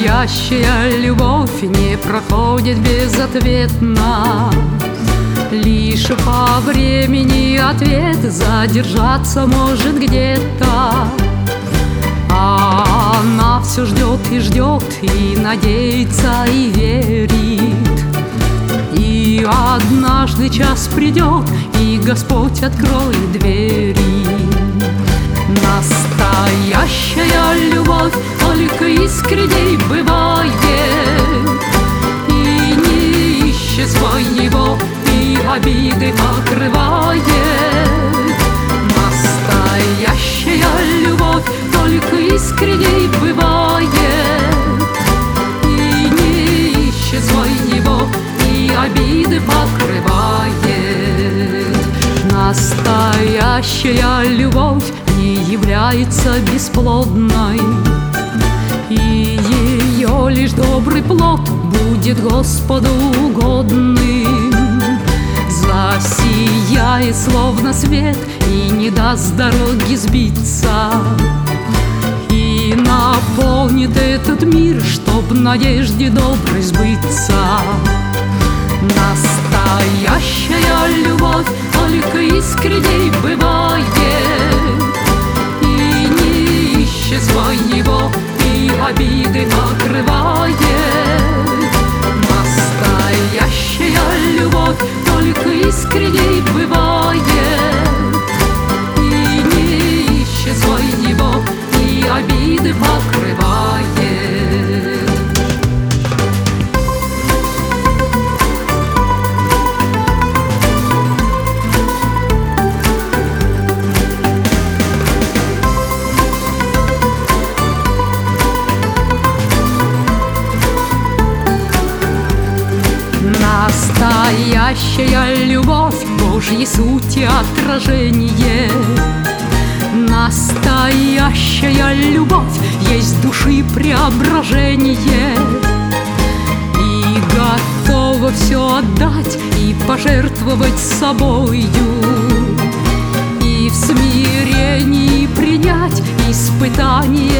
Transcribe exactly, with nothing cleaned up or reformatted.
Настоящая любовь не проходит безответно. Лишь по времени ответ задержаться может где-то. А она все ждет и ждет, и надеется, и верит. И однажды час придет, и Господь откроет двери. Настоящая любовь только искренней бывает, и не ищет своего, и обиды покрывает. Настоящая любовь только искренней бывает, и не ищет своего, и обиды покрывает. Настоящая любовь не является бесплодной, и ее лишь добрый плод будет Господу угодным. Засияет словно свет и не даст дороги сбиться, и наполнит этот мир, чтоб надежде доброй сбыться. Настоящая любовь только искренней бывает, и не ищет своего, и обиды покрывает. Настоящая любовь только искренней бывает, и не ищет своего, и обиды покрывает. Настоящая любовь Божьей сути отражение. Настоящая любовь есть души преображение, и готова все отдать и пожертвовать собою, и в смирении принять испытание